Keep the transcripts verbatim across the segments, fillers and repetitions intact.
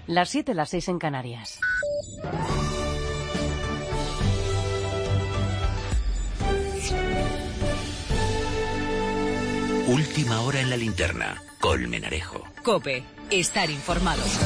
Las siete, las seis en Canarias. Última hora en la linterna. Colmenarejo. COPE. Estar informados.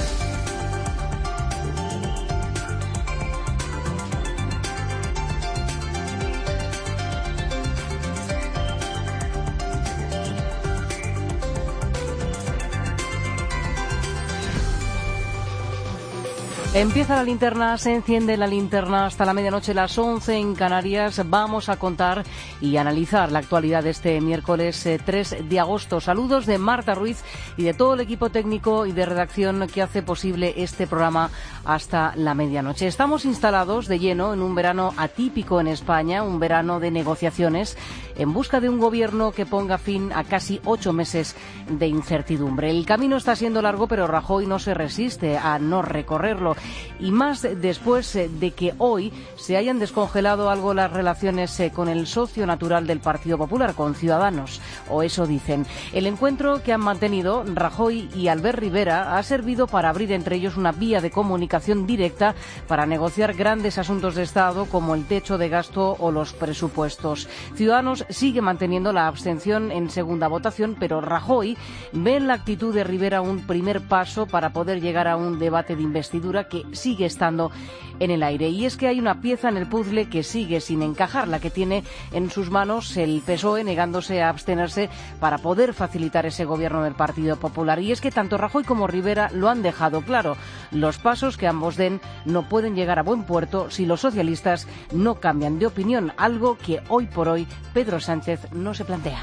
Empieza la linterna, se enciende la linterna hasta la medianoche, las once en Canarias. Vamos a contar y analizar la actualidad de este miércoles eh, tres de agosto. Saludos de Marta Ruiz y de todo el equipo técnico y de redacción que hace posible este programa hasta la medianoche. Estamos instalados de lleno en un verano atípico en España, un verano de negociaciones en busca de un gobierno que ponga fin a casi ocho meses de incertidumbre. El camino está siendo largo, pero Rajoy no se resiste a no recorrerlo. Y más después de que hoy se hayan descongelado algo las relaciones con el socio natural del Partido Popular, con Ciudadanos, o eso dicen. El encuentro que han mantenido Rajoy y Albert Rivera ha servido para abrir entre ellos una vía de comunicación directa para negociar grandes asuntos de Estado como el techo de gasto o los presupuestos. Ciudadanos sigue manteniendo la abstención en segunda votación, pero Rajoy ve en la actitud de Rivera un primer paso para poder llegar a un debate de investidura que sigue estando en el aire. Y es que hay una pieza en el puzzle que sigue sin encajar, la que tiene en sus manos el P S O E, negándose a abstenerse para poder facilitar ese gobierno del Partido Popular. Y es que tanto Rajoy como Rivera lo han dejado claro. Los pasos que ambos den no pueden llegar a buen puerto si los socialistas no cambian de opinión, algo que hoy por hoy Pedro Sánchez no se plantea.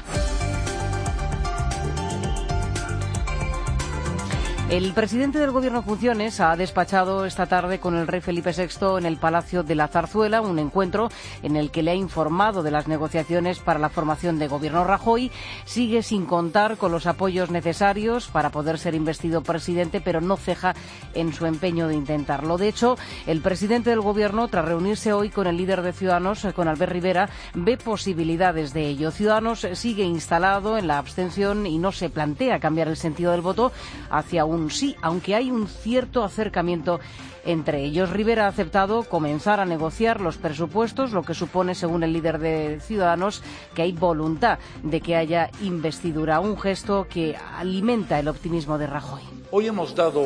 El presidente del Gobierno en funciones ha despachado esta tarde con el rey Felipe sexto en el Palacio de la Zarzuela, un encuentro en el que le ha informado de las negociaciones para la formación de gobierno. Rajoy sigue sin contar con los apoyos necesarios para poder ser investido presidente, pero no ceja en su empeño de intentarlo. De hecho, el presidente del Gobierno, tras reunirse hoy con el líder de Ciudadanos, con Albert Rivera, ve posibilidades de ello. Ciudadanos sigue instalado en la abstención y no se plantea cambiar el sentido del voto hacia un un sí, aunque hay un cierto acercamiento entre ellos. Rivera ha aceptado comenzar a negociar los presupuestos, lo que supone, según el líder de Ciudadanos, que hay voluntad de que haya investidura, un gesto que alimenta el optimismo de Rajoy. Hoy hemos dado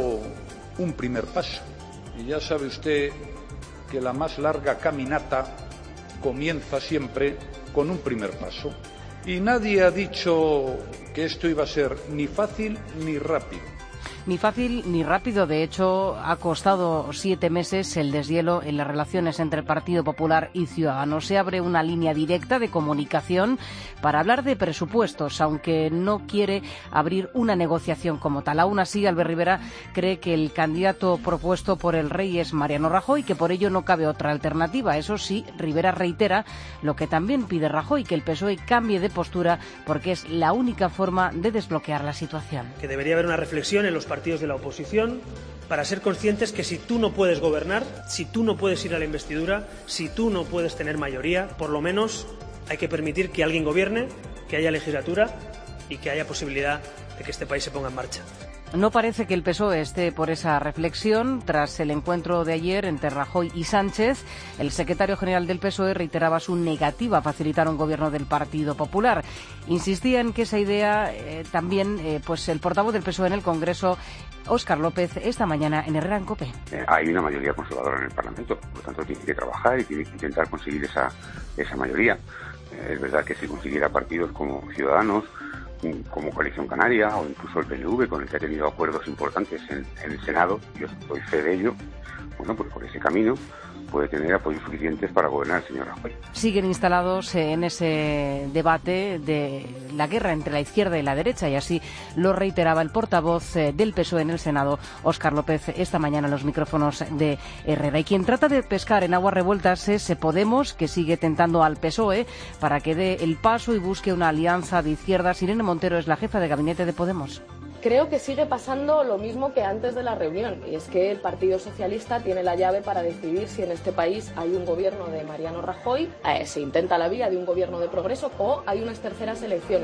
un primer paso y ya sabe usted que la más larga caminata comienza siempre con un primer paso. Y nadie ha dicho que esto iba a ser ni fácil ni rápido. Ni fácil ni rápido. De hecho, ha costado siete meses el deshielo en las relaciones entre el Partido Popular y Ciudadanos. Se abre una línea directa de comunicación para hablar de presupuestos, aunque no quiere abrir una negociación como tal. Aún así, Albert Rivera cree que el candidato propuesto por el rey es Mariano Rajoy, que por ello no cabe otra alternativa. Eso sí, Rivera reitera lo que también pide Rajoy, que el P S O E cambie de postura, porque es la única forma de desbloquear la situación. Que debería haber una reflexión en los partidos de la oposición para ser conscientes que si tú no puedes gobernar, si tú no puedes ir a la investidura, si tú no puedes tener mayoría, por lo menos hay que permitir que alguien gobierne, que haya legislatura y que haya posibilidad de que este país se ponga en marcha. No parece que el P S O E esté por esa reflexión. Tras el encuentro de ayer entre Rajoy y Sánchez, el secretario general del P S O E reiteraba su negativa a facilitar un gobierno del Partido Popular. Insistía en que esa idea eh, también, eh, pues el portavoz del P S O E en el Congreso, Óscar López, esta mañana en Herrera en COPE. Eh, hay una mayoría conservadora en el Parlamento, por lo tanto tiene que trabajar y tiene que intentar conseguir esa, esa mayoría. Eh, es verdad que si consiguiera partidos como Ciudadanos, como Coalición Canaria o incluso el P N V, con el que ha tenido acuerdos importantes en, en el Senado, yo doy fe de ello, bueno, pues por ese camino puede tener apoyos suficientes para gobernar el señor Rajoy. Siguen instalados en ese debate de la guerra entre la izquierda y la derecha, y así lo reiteraba el portavoz del P S O E en el Senado, Óscar López, esta mañana en los micrófonos de Herrera. Y quien trata de pescar en aguas revueltas es Podemos, que sigue tentando al P S O E para que dé el paso y busque una alianza de izquierdas. Irene Montero es la jefa de gabinete de Podemos. Creo que sigue pasando lo mismo que antes de la reunión, y es que el Partido Socialista tiene la llave para decidir si en este país hay un gobierno de Mariano Rajoy, eh, se intenta la vía de un gobierno de progreso o hay unas terceras elecciones.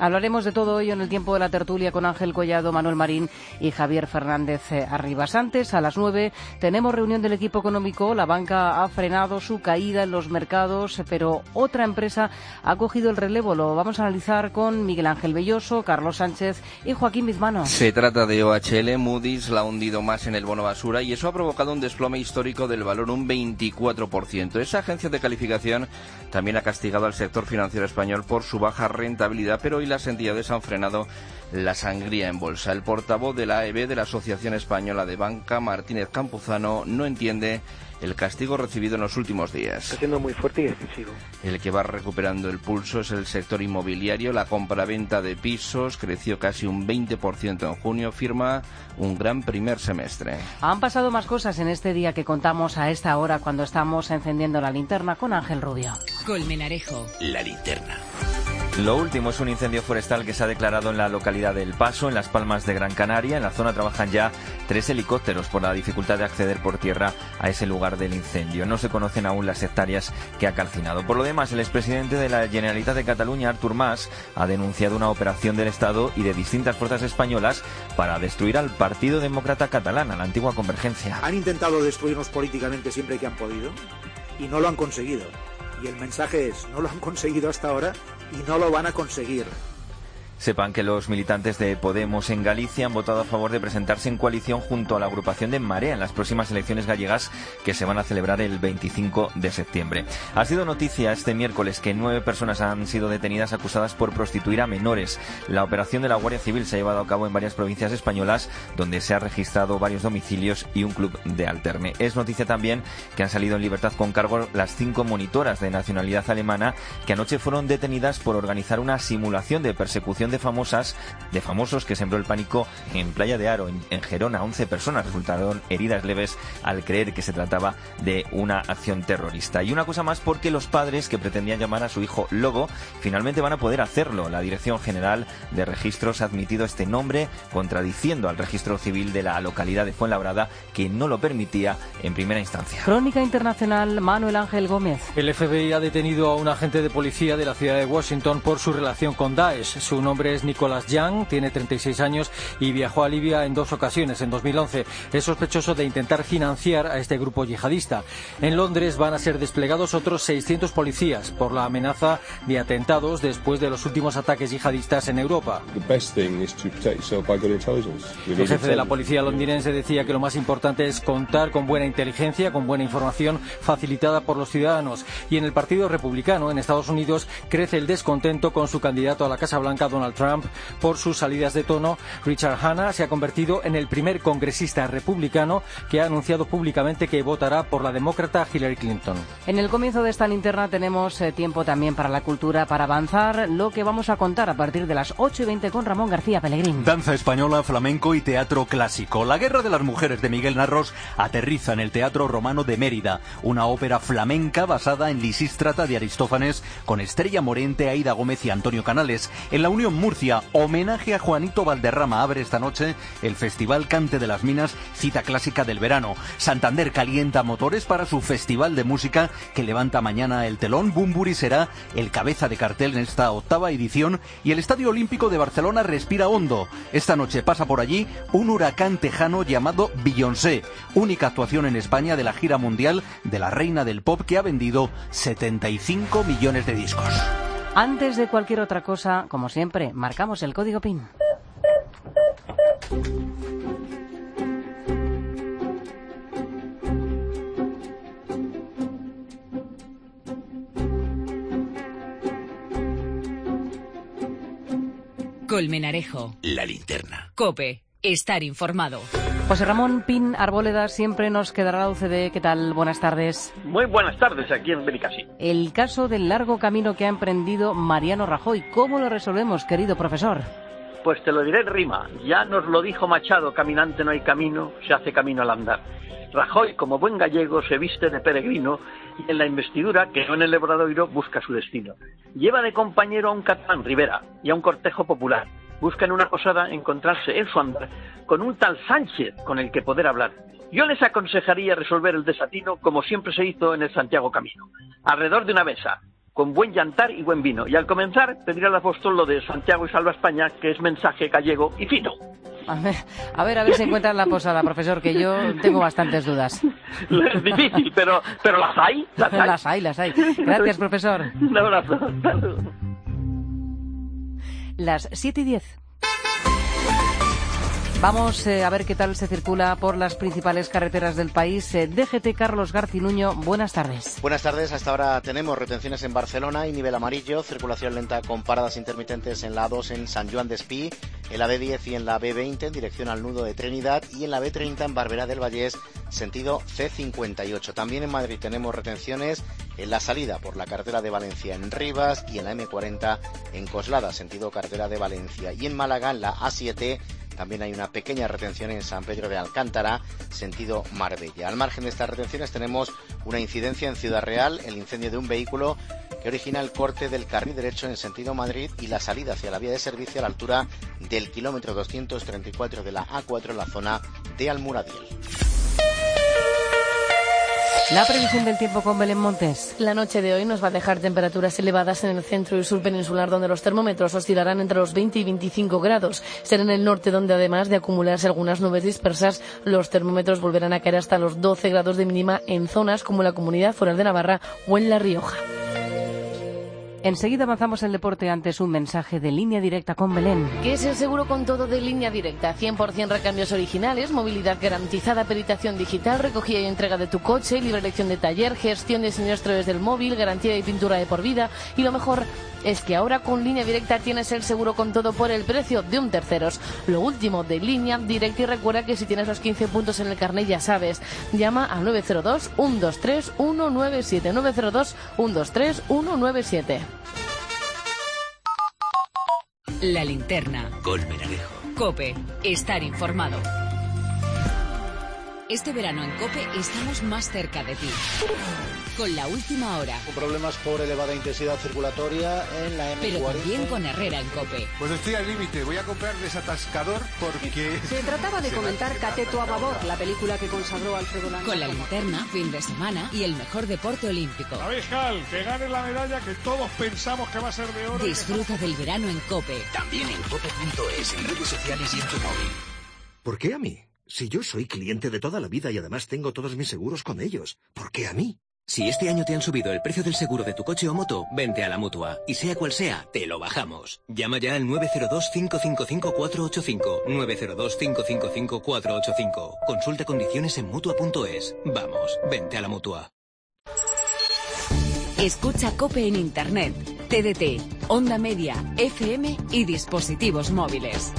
Hablaremos de todo ello en el tiempo de la tertulia con Ángel Collado, Manuel Marín y Javier Fernández Arribas. Antes, a las nueve, tenemos reunión del equipo económico. La banca ha frenado su caída en los mercados, pero otra empresa ha cogido el relevo. Lo vamos a analizar con Miguel Ángel Belloso, Carlos Sánchez y Joaquín Bizmano. Se trata de O H L. Moody's la ha hundido más en el bono basura y eso ha provocado un desplome histórico del valor, un veinticuatro por ciento. Esa agencia de calificación también ha castigado al sector financiero español por su baja rentabilidad, pero hoy las entidades han frenado la sangría en bolsa. El portavoz de la A E B, de la Asociación Española de Banca, Martínez Campuzano, no entiende el castigo recibido en los últimos días. Está siendo muy fuerte y excesivo. El que va recuperando el pulso es el sector inmobiliario. La compraventa de pisos creció casi un veinte por ciento en junio, firma un gran primer semestre. Han pasado más cosas en este día que contamos a esta hora cuando estamos encendiendo la linterna con Ángel Rubio. Colmenarejo. La linterna. Lo último es un incendio forestal que se ha declarado en la localidad de El Paso, en Las Palmas de Gran Canaria. En la zona trabajan ya tres helicópteros por la dificultad de acceder por tierra a ese lugar del incendio. No se conocen aún las hectáreas que ha calcinado. Por lo demás, el expresidente de la Generalitat de Cataluña, Artur Mas, ha denunciado una operación del Estado y de distintas fuerzas españolas para destruir al Partido Demócrata Catalán, a la antigua Convergencia. Han intentado destruirnos políticamente siempre que han podido y no lo han conseguido. Y el mensaje es, no lo han conseguido hasta ahora y no lo van a conseguir. Sepan que los militantes de Podemos en Galicia han votado a favor de presentarse en coalición junto a la agrupación de Marea en las próximas elecciones gallegas que se van a celebrar el veinticinco de septiembre. Ha sido noticia este miércoles que nueve personas han sido detenidas acusadas por prostituir a menores. La operación de la Guardia Civil se ha llevado a cabo en varias provincias españolas donde se ha registrado varios domicilios y un club de alterne. Es noticia también que han salido en libertad con cargo las cinco monitoras de nacionalidad alemana que anoche fueron detenidas por organizar una simulación de persecución de famosas, de famosos que sembró el pánico en Playa de Aro, en, en Gerona. once personas resultaron heridas leves al creer que se trataba de una acción terrorista. Y una cosa más, porque los padres que pretendían llamar a su hijo Lobo finalmente van a poder hacerlo. La Dirección General de Registros ha admitido este nombre, contradiciendo al registro civil de la localidad de Fuenlabrada, que no lo permitía en primera instancia. Crónica Internacional, Manuel Ángel Gómez. El F B I ha detenido a un agente de policía de la ciudad de Washington por su relación con Daesh. Su nombre es Nicholas Young, tiene treinta y seis años y viajó a Libia en dos ocasiones, en dos mil once. Es sospechoso de intentar financiar a este grupo yihadista. En Londres van a ser desplegados otros seiscientos policías por la amenaza de atentados después de los últimos ataques yihadistas en Europa. El jefe de la policía londinense decía que lo más importante es contar con buena inteligencia, con buena información facilitada por los ciudadanos. Y en el Partido Republicano, en Estados Unidos, crece el descontento con su candidato a la Casa Blanca, Donald Trump, por sus salidas de tono. Richard Hanna se ha convertido en el primer congresista republicano que ha anunciado públicamente que votará por la demócrata Hillary Clinton. En el comienzo de esta linterna tenemos eh, tiempo también para la cultura, para avanzar lo que vamos a contar a partir de las ocho y veinte con Ramón García Pellegrín. Danza española, flamenco y teatro clásico. La Guerra de las Mujeres de Miguel Narros aterriza en el Teatro Romano de Mérida, una ópera flamenca basada en Lisístrata de Aristófanes, con Estrella Morente, Aida Gómez y Antonio Canales. En la Unión Murcia, homenaje a Juanito Valderrama abre esta noche el Festival Cante de las Minas, cita clásica del verano. Santander calienta motores para su festival de música que levanta mañana el telón. Bumburi será el cabeza de cartel en esta octava edición y el Estadio Olímpico de Barcelona respira hondo. Esta noche pasa por allí un huracán tejano llamado Beyoncé, única actuación en España de la gira mundial de la reina del pop que ha vendido setenta y cinco millones de discos. Antes de cualquier otra cosa, como siempre, marcamos el código P I N. Colmenarejo. La linterna. COPE. Estar informado. José Ramón Pin Arboleda, siempre nos quedará la U C D. ¿Qué tal? Buenas tardes. Muy buenas tardes, aquí en Benicassim. El caso del largo camino que ha emprendido Mariano Rajoy. ¿Cómo lo resolvemos, querido profesor? Pues te lo diré en rima. Ya nos lo dijo Machado, caminante no hay camino, se hace camino al andar. Rajoy, como buen gallego, se viste de peregrino y en la investidura, que no en el Obradoiro, busca su destino. Lleva de compañero a un catalán, Rivera, y a un cortejo popular. Busca en una posada encontrarse en su andar con un tal Sánchez con el que poder hablar. Yo les aconsejaría resolver el desatino como siempre se hizo en el Santiago Camino, alrededor de una mesa, con buen llantar y buen vino. Y al comenzar, pedir al apóstol lo de Santiago y Salva España, que es mensaje gallego y fino. A ver, a ver, a ver si encuentran la posada, profesor, que yo tengo bastantes dudas. Es difícil, pero, pero las hay, las hay. Las hay, las hay. Gracias, profesor. Un abrazo. Las siete y diez. Vamos eh, a ver qué tal se circula por las principales carreteras del país. Eh, D G T Carlos Garcinuño, buenas tardes. Buenas tardes. Hasta ahora tenemos retenciones en Barcelona y nivel amarillo, circulación lenta con paradas intermitentes en la A dos en San Joan d'Espí, en la B diez y en la B veinte en dirección al nudo de Trinidad y en la B treinta en Barberá del Vallés, sentido C cincuenta y ocho. También en Madrid tenemos retenciones en la salida por la carretera de Valencia en Rivas y en la M cuarenta en Coslada, sentido carretera de Valencia. Y en Málaga, en la A siete, también hay una pequeña retención en San Pedro de Alcántara, sentido Marbella. Al margen de estas retenciones tenemos una incidencia en Ciudad Real, el incendio de un vehículo que origina el corte del carril derecho en sentido Madrid y la salida hacia la vía de servicio a la altura del kilómetro doscientos treinta y cuatro de la A cuatro en la zona de Almuradiel. La previsión del tiempo con Belén Montes. La noche de hoy nos va a dejar temperaturas elevadas en el centro y sur peninsular, donde los termómetros oscilarán entre los veinte y veinticinco grados. Será en el norte donde, además de acumularse algunas nubes dispersas, los termómetros volverán a caer hasta los doce grados de mínima en zonas como la Comunidad Foral de Navarra o en La Rioja. Enseguida avanzamos el deporte, antes un mensaje de Línea Directa con Belén. ¿Qué es el seguro con todo de Línea Directa? cien por ciento recambios originales, movilidad garantizada, peritación digital, recogida y entrega de tu coche, libre elección de taller, gestión de siniestro desde el móvil, garantía y pintura de por vida. Y lo mejor es que ahora con Línea Directa tienes el seguro con todo por el precio de un terceros. Lo último de Línea Directa, y recuerda que si tienes los quince puntos en el carnet ya sabes, llama al nueve cero dos, uno dos tres, uno nueve siete, nueve cero dos, uno dos tres, uno nueve siete. La linterna. Con Menarejo. COPE. Estar informado. Este verano en COPE estamos más cerca de ti. Con la última hora. Con problemas por elevada intensidad circulatoria en la M cuarenta. Pero también con Herrera en COPE. Pues estoy al límite. Voy a comprar desatascador porque... Se trataba de comentar Cateto a Babor, la película que consagró Alfredo Landa. Con la linterna, fin de semana y el mejor deporte olímpico. Abiscal, que gane la medalla que todos pensamos que va a ser de oro. Disfruta del verano en COPE. También en cope punto es, en redes sociales y en tu móvil. ¿Por qué a mí? Si yo soy cliente de toda la vida y además tengo todos mis seguros con ellos, ¿por qué a mí? Si este año te han subido el precio del seguro de tu coche o moto, vente a la Mutua. Y sea cual sea, te lo bajamos. Llama ya al nueve cero dos, cinco cinco cinco, cuatro ocho cinco. nueve cero dos, cinco cinco cinco, cuatro ocho cinco. Consulta condiciones en Mutua punto es. Vamos, vente a la Mutua. Escucha COPE en Internet, T D T, Onda Media, F M y dispositivos móviles.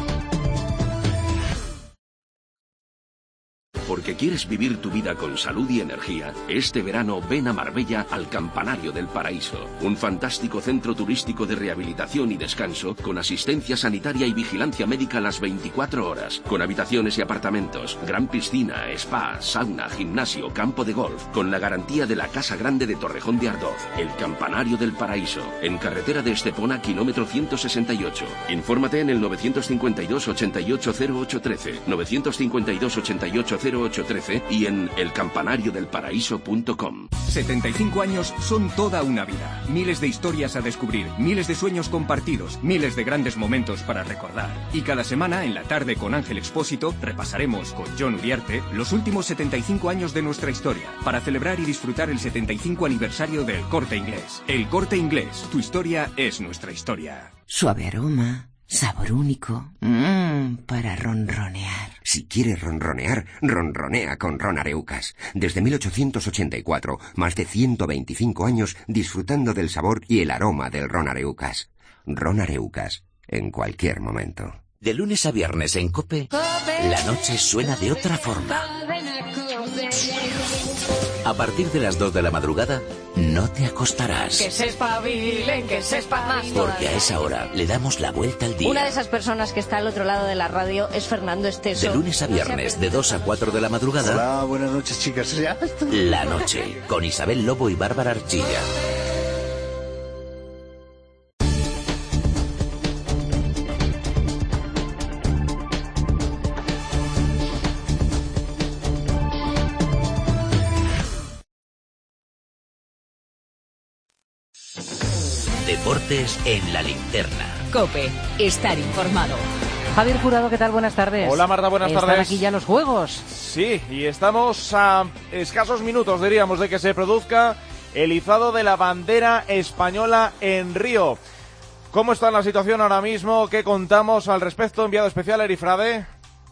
Porque quieres vivir tu vida con salud y energía, este verano ven a Marbella al Campanario del Paraíso, un fantástico centro turístico de rehabilitación y descanso con asistencia sanitaria y vigilancia médica las veinticuatro horas, con habitaciones y apartamentos, gran piscina, spa, sauna, gimnasio, campo de golf, con la garantía de la Casa Grande de Torrejón de Ardoz. El Campanario del Paraíso, en carretera de Estepona, kilómetro ciento sesenta y ocho. Infórmate en el novecientos cincuenta y dos, ochenta y ocho, cero ocho trece, novecientos cincuenta y dos, ochenta y ocho, cero ocho trece y en el campanario del paraíso punto com. setenta y cinco años son toda una vida. Miles de historias a descubrir, miles de sueños compartidos, miles de grandes momentos para recordar. Y cada semana, en la tarde con Ángel Expósito, repasaremos con John Uriarte los últimos setenta y cinco años de nuestra historia, para celebrar y disfrutar el setenta y cinco aniversario del Corte Inglés. El Corte Inglés, tu historia es nuestra historia. Suave aroma, sabor único, mmm, para ronronear. Si quieres ronronear, ronronea con Ron Areucas. Desde mil ochocientos ochenta y cuatro, más de ciento veinticinco años disfrutando del sabor y el aroma del Ron Areucas. Ron Areucas, en cualquier momento. De lunes a viernes en COPE, la noche suena de otra forma. A partir de las dos de la madrugada, no te acostarás. Que se espabilen, que se espabilen. Porque a esa hora le damos la vuelta al día. Una de esas personas que está al otro lado de la radio es Fernando Esteso. De lunes a viernes, de dos a cuatro de la madrugada. Hola, buenas noches, chicas. ¿Ya? La noche, con Isabel Lobo y Bárbara Archilla. Deportes en la linterna. COPE, estar informado. Javier Jurado, ¿qué tal? Buenas tardes. Hola Marta, buenas Están tardes. aquí ya los juegos. Sí, y estamos a escasos minutos, diríamos, de que se produzca el izado de la bandera española en Río. ¿Cómo está la situación ahora mismo? ¿Qué contamos al respecto? Enviado especial Erifrade.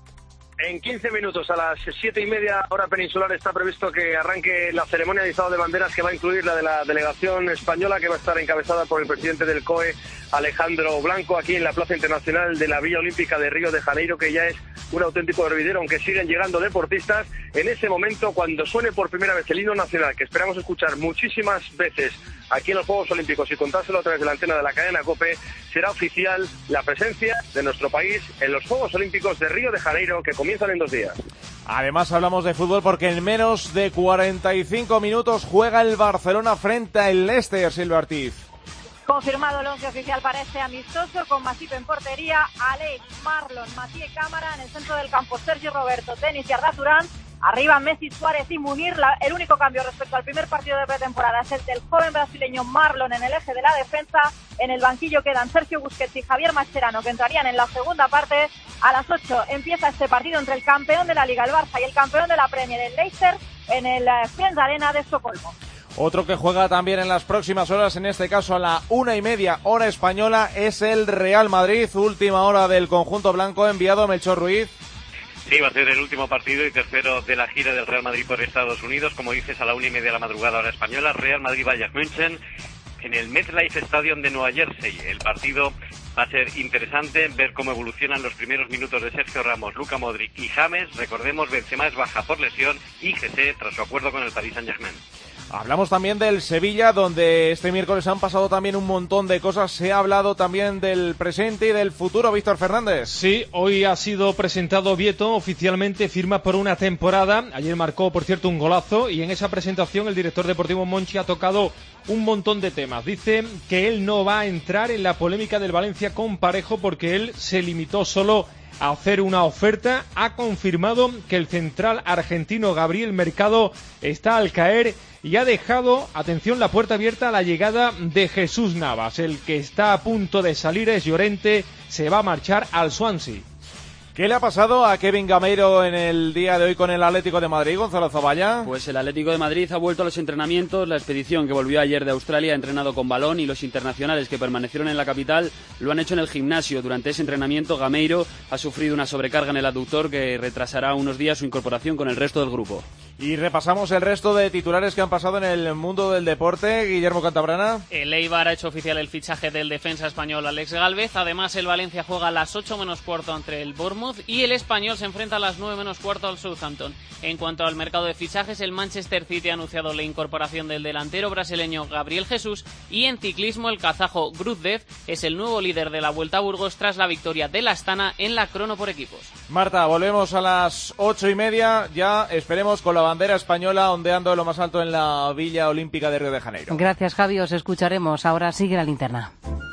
En quince minutos, a las siete y media hora peninsular, está previsto que arranque la ceremonia de izado de banderas, que va a incluir la de la delegación española, que va a estar encabezada por el presidente del C O E, Alejandro Blanco, aquí en la Plaza Internacional de la Villa Olímpica de Río de Janeiro, que ya es un auténtico hervidero, aunque siguen llegando deportistas. En ese momento, cuando suene por primera vez el himno nacional, que esperamos escuchar muchísimas veces aquí en los Juegos Olímpicos y contárselo a través de la antena de la cadena COPE, será oficial la presencia de nuestro país en los Juegos Olímpicos de Río de Janeiro, que comienzan en dos días. Además hablamos de fútbol porque en menos de cuarenta y cinco minutos juega el Barcelona frente al Leicester, Silvia Ortiz. Confirmado el once oficial para este amistoso, con Masip en portería, Alex, Marlon, Mathieu Cámara, en el centro del campo Sergi Roberto, Denis y Arda Turán. Arriba Messi, Suárez y Munir. La, el único cambio respecto al primer partido de pretemporada es el del joven brasileño Marlon en el eje de la defensa. En el banquillo quedan Sergio Busquets y Javier Mascherano, que entrarían en la segunda parte. A las ocho empieza este partido entre el campeón de la Liga, el Barça, y el campeón de la Premier, el Leicester, en el Friends Arena de Estocolmo. Otro que juega también en las próximas horas, en este caso a la una y media hora española, es el Real Madrid. Última hora del conjunto blanco, enviado Melchor Ruiz. Sí, va a ser el último partido y tercero de la gira del Real Madrid por Estados Unidos. Como dices, a la una y media de la madrugada hora española, Real Madrid-Bayern München en el MetLife Stadium de Nueva Jersey. El partido va a ser interesante, ver cómo evolucionan los primeros minutos de Sergio Ramos, Luka Modric y James. Recordemos, Benzema es baja por lesión y G C tras su acuerdo con el Paris Saint-Germain. Hablamos también del Sevilla, donde este miércoles han pasado también un montón de cosas. Se ha hablado también del presente y del futuro. Víctor Fernández. Sí, hoy ha sido presentado Vieto, oficialmente firma por una temporada. Ayer marcó, por cierto, un golazo, y en esa presentación el director deportivo Monchi ha tocado un montón de temas. Dice que él no va a entrar en la polémica del Valencia con Parejo, porque él se limitó solo a hacer una oferta. Ha confirmado que el central argentino Gabriel Mercado está al caer y ha dejado, atención, la puerta abierta a la llegada de Jesús Navas. El que está a punto de salir es Llorente, se va a marchar al Swansea. ¿Qué le ha pasado a Kevin Gameiro en el día de hoy con el Atlético de Madrid, Gonzalo Zavalla? Pues el Atlético de Madrid ha vuelto a los entrenamientos. La expedición que volvió ayer de Australia ha entrenado con balón, y los internacionales que permanecieron en la capital lo han hecho en el gimnasio. Durante ese entrenamiento, Gameiro ha sufrido una sobrecarga en el aductor que retrasará unos días su incorporación con el resto del grupo. Y repasamos el resto de titulares que han pasado en el mundo del deporte. Guillermo Cantabrana. El Eibar ha hecho oficial el fichaje del defensa español Alex Gálvez. Además, el Valencia juega a las ocho menos cuarto ante el Bournemouth y el Español se enfrenta a las nueve menos cuarto al Southampton. En cuanto al mercado de fichajes, el Manchester City ha anunciado la incorporación del delantero brasileño Gabriel Jesús, y en ciclismo el kazajo Gruzdev es el nuevo líder de la Vuelta a Burgos tras la victoria del Astana en la crono por equipos. Marta, volvemos a las ocho y media, ya esperemos con la bandera española ondeando en lo más alto en la Villa Olímpica de Río de Janeiro. Gracias, Javi, os escucharemos. Ahora sigue la linterna.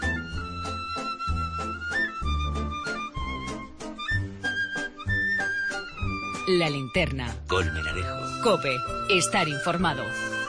La linterna. Con Menarejo. COPE. Estar informado.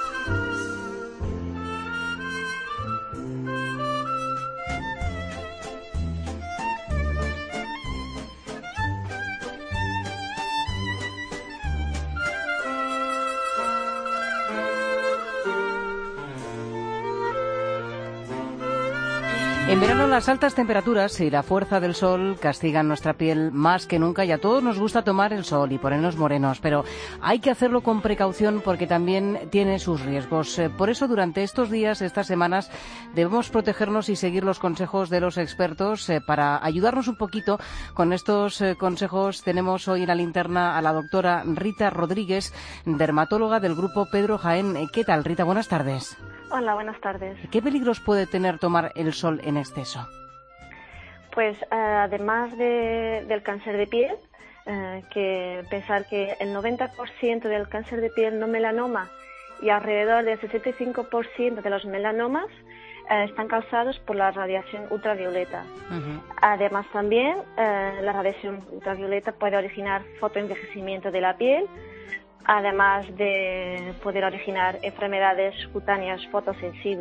En verano las altas temperaturas y la fuerza del sol castigan nuestra piel más que nunca, y a todos nos gusta tomar el sol y ponernos morenos, pero hay que hacerlo con precaución porque también tiene sus riesgos. Por eso durante estos días, estas semanas, debemos protegernos y seguir los consejos de los expertos. Para ayudarnos un poquito con estos consejos tenemos hoy en la linterna a la doctora Rita Rodríguez, dermatóloga del grupo Pedro Jaén. ¿Qué tal, Rita? Buenas tardes. Hola, buenas tardes. ¿Qué peligros puede tener tomar el sol en exceso? Pues eh, además de, del cáncer de piel, eh, que pensar que el noventa por ciento del cáncer de piel no melanoma y alrededor del sesenta y cinco por ciento de los melanomas eh, están causados por la radiación ultravioleta. Uh-huh. Además también eh, la radiación ultravioleta puede originar fotoenvejecimiento de la piel, además de poder originar enfermedades cutáneas fotosensibles.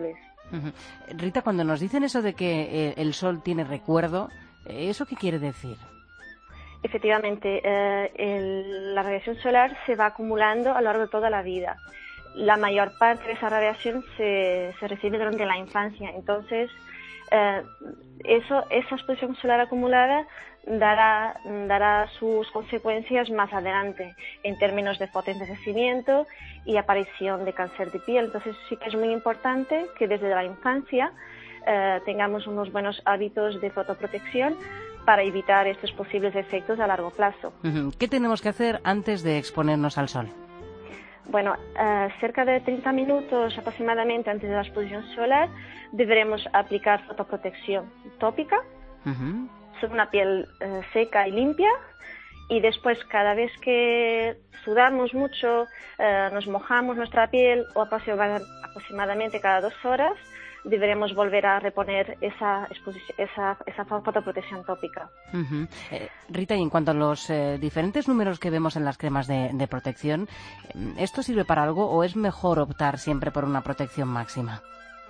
Uh-huh. Rita, cuando nos dicen eso de que eh, el sol tiene recuerdo, ¿eso qué quiere decir? Efectivamente, eh, el, la radiación solar se va acumulando a lo largo de toda la vida. La mayor parte de esa radiación se, se recibe durante la infancia. Entonces, eh, eso, esa exposición solar acumulada dará, dará sus consecuencias más adelante en términos de fotoenvejecimiento y aparición de cáncer de piel. Entonces, sí que es muy importante que desde la infancia eh, tengamos unos buenos hábitos de fotoprotección para evitar estos posibles efectos a largo plazo. ¿Qué tenemos que hacer antes de exponernos al sol? Bueno, uh, cerca de treinta minutos aproximadamente antes de la exposición solar deberemos aplicar fotoprotección tópica uh-huh. sobre una piel uh, seca y limpia, y después cada vez que sudamos mucho, uh, nos mojamos nuestra piel, o aproximadamente cada dos horas, deberemos volver a reponer esa, esa, esa fotoprotección tópica. Uh-huh. eh, Rita, y en cuanto a los eh, diferentes números que vemos en las cremas de, de protección, ¿esto sirve para algo o es mejor optar siempre por una protección máxima?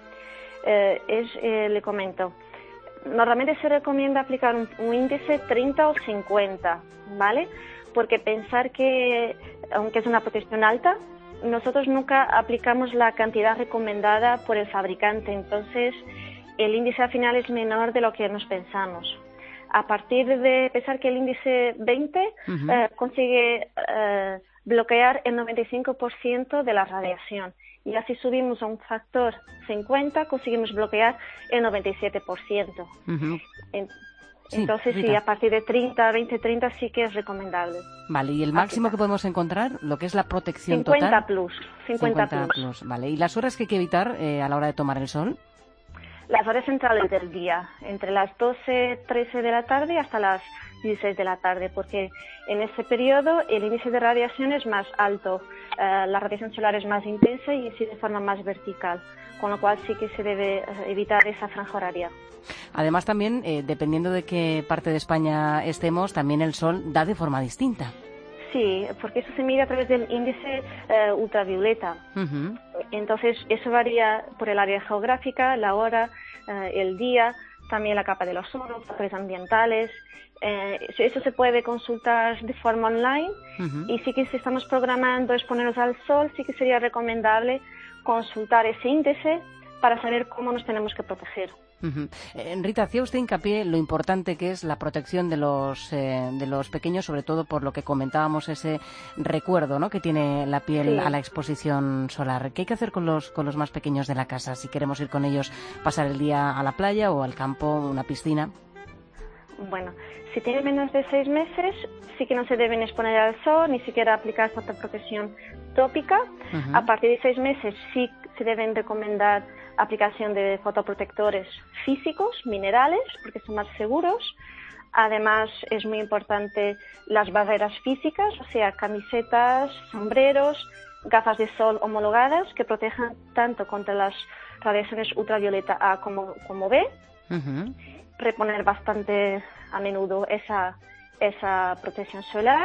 Eh, es, eh, le comento, normalmente se recomienda aplicar un, un índice treinta o cincuenta, ¿vale? Porque pensar que, aunque es una protección alta, nosotros nunca aplicamos la cantidad recomendada por el fabricante, entonces el índice al final es menor de lo que nos pensamos. A partir de pensar que el índice veinte uh-huh. eh, consigue eh, bloquear el noventa y cinco por ciento de la radiación, y así subimos a un factor cincuenta, conseguimos bloquear el noventa y siete por ciento. Uh-huh. En, Sí, Entonces, Rita. sí, a partir de treinta, veinte, treinta sí que es recomendable. Vale, ¿y el máximo Aquí. que podemos encontrar, lo que es la protección cincuenta total? Plus, cincuenta, cincuenta plus. plus. Vale, ¿y las horas que hay que evitar eh, a la hora de tomar el sol? Las horas centrales del día, entre las doce, trece de la tarde hasta las dieciséis de la tarde, porque en ese periodo el índice de radiación es más alto, eh, la radiación solar es más intensa y así de forma más vertical, con lo cual sí que se debe evitar esa franja horaria. Además también, eh, dependiendo de qué parte de España estemos, también el sol da de forma distinta. Sí, porque eso se mide a través del índice eh, ultravioleta. Uh-huh. Entonces, eso varía por el área geográfica, la hora, eh, el día, también la capa del ozono, factores ambientales. Eh, eso se puede consultar de forma online uh-huh. y sí que si estamos programando exponernos al sol, sí que sería recomendable consultar ese índice para saber cómo nos tenemos que proteger. Uh-huh. Eh, Rita, hacía usted hincapié en lo importante que es la protección de los eh, de los pequeños, sobre todo por lo que comentábamos, ese recuerdo, ¿no?, que tiene la piel sí. a la exposición solar. ¿Qué hay que hacer con los con los más pequeños de la casa si queremos ir con ellos, pasar el día a la playa o al campo, una piscina? Bueno, si tienen menos de seis meses, sí que no se deben exponer al sol, ni siquiera aplicar fotoprotección tópica. Uh-huh. A partir de seis meses sí se deben recomendar aplicación de fotoprotectores físicos, minerales, porque son más seguros. Además, es muy importante las barreras físicas, o sea, camisetas, sombreros, gafas de sol homologadas que protejan tanto contra las radiaciones ultravioleta A como, como B. Uh-huh. Reponer bastante a menudo esa, esa protección solar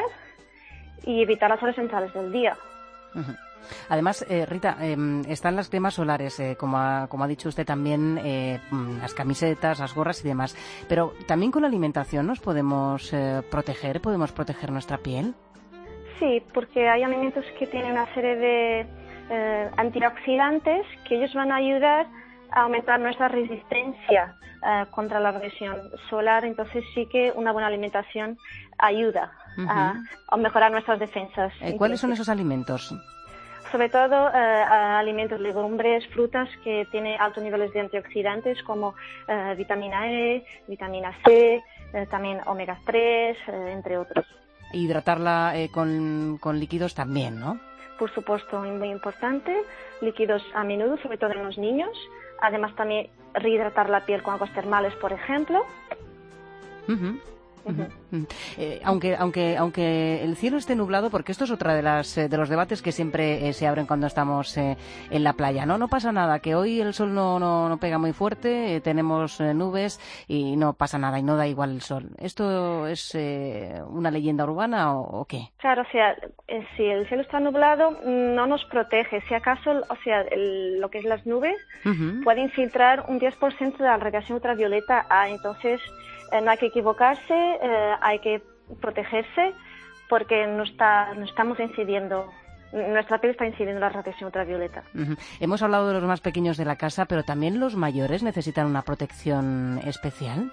y evitar las horas centrales del día. Uh-huh. Además, eh, Rita, eh, están las cremas solares, eh, como, ha, como ha dicho usted también, eh, las camisetas, las gorras y demás. Pero también con la alimentación nos podemos eh, proteger, podemos proteger nuestra piel. Sí, porque hay alimentos que tienen una serie de eh, antioxidantes que ellos van a ayudar a aumentar nuestra resistencia eh, contra la radiación solar. Entonces sí que una buena alimentación ayuda uh-huh. a, a mejorar nuestras defensas. Eh, ¿Cuáles son esos alimentos? Sobre todo eh, alimentos, legumbres, frutas que tienen altos niveles de antioxidantes como eh, vitamina E, vitamina C, eh, también omega tres, eh, entre otros. Hidratarla eh, con, con líquidos también, ¿no? Por supuesto, muy importante. Líquidos a menudo, sobre todo en los niños. Además también rehidratar la piel con aguas termales, por ejemplo. Uh-huh. Uh-huh. Eh, aunque aunque aunque el cielo esté nublado, porque esto es otra de las eh, de los debates que siempre eh, se abren cuando estamos eh, en la playa, no no pasa nada, que hoy el sol no no, no pega muy fuerte, eh, tenemos eh, nubes y no pasa nada y no da igual el sol. ¿Esto es eh, una leyenda urbana o, o qué? Claro, o sea, eh, si el cielo está nublado no nos protege. Si acaso, o sea, el, lo que es las nubes uh-huh. pueden filtrar un diez por ciento de la radiación ultravioleta A, entonces Eh, no hay que equivocarse, eh, hay que protegerse porque no, está, no estamos incidiendo, nuestra piel está incidiendo la radiación ultravioleta. Uh-huh. Hemos hablado de los más pequeños de la casa, pero también los mayores necesitan una protección especial.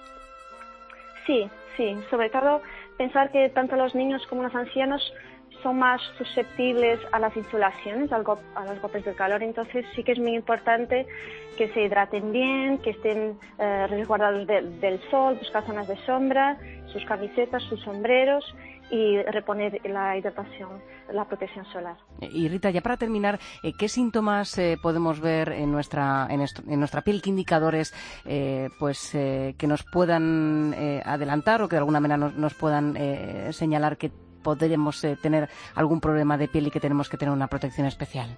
Sí, sí, sobre todo pensar que tanto los niños como los ancianos son más susceptibles a las insolaciones, al go- a los golpes del calor, entonces sí que es muy importante que se hidraten bien, que estén eh, resguardados de, del sol, buscar zonas de sombra, sus camisetas, sus sombreros y reponer la hidratación, la protección solar. Y Rita, ya para terminar, eh, ¿qué síntomas eh, podemos ver en nuestra en, esto, en nuestra piel? ¿Qué indicadores eh, pues eh, que nos puedan eh, adelantar o que de alguna manera nos, nos puedan eh, señalar que podremos eh, tener algún problema de piel y que tenemos que tener una protección especial?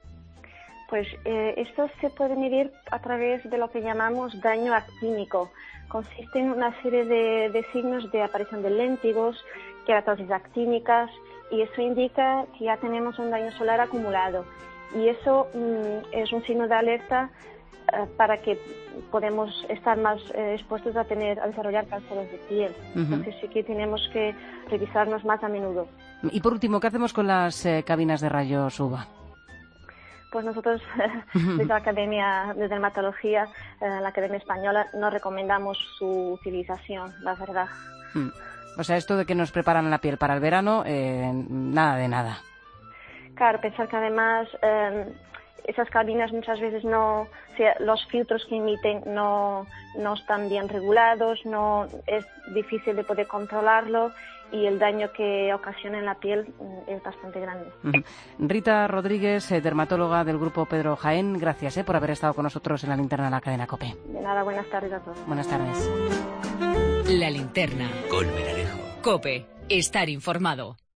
Pues eh, esto se puede medir a través de lo que llamamos daño actínico. Consiste en una serie de, de signos de aparición de léntigos, queratosis actínicas, y eso indica que ya tenemos un daño solar acumulado. Y eso mm, es un signo de alerta eh, para que podemos estar más eh, expuestos a tener a desarrollar cánceres de piel. Uh-huh. Entonces sí que tenemos que revisarnos más a menudo. Y por último, ¿qué hacemos con las eh, cabinas de rayos U V A? Pues nosotros, desde la Academia de Dermatología, eh, la Academia Española, no recomendamos su utilización, la verdad. Mm. O sea, esto de que nos preparan la piel para el verano, eh, nada de nada. Claro, pensar que además eh, esas cabinas muchas veces no, o sea, los filtros que emiten no, no están bien regulados, no es difícil de poder controlarlo y el daño que ocasiona en la piel es bastante grande. Uh-huh. Rita Rodríguez, eh, dermatóloga del Grupo Pedro Jaén, gracias eh, por haber estado con nosotros en la linterna de la cadena COPE. De nada, buenas tardes a todos. Buenas tardes. La linterna. Con Merarejo. COPE. Estar informado.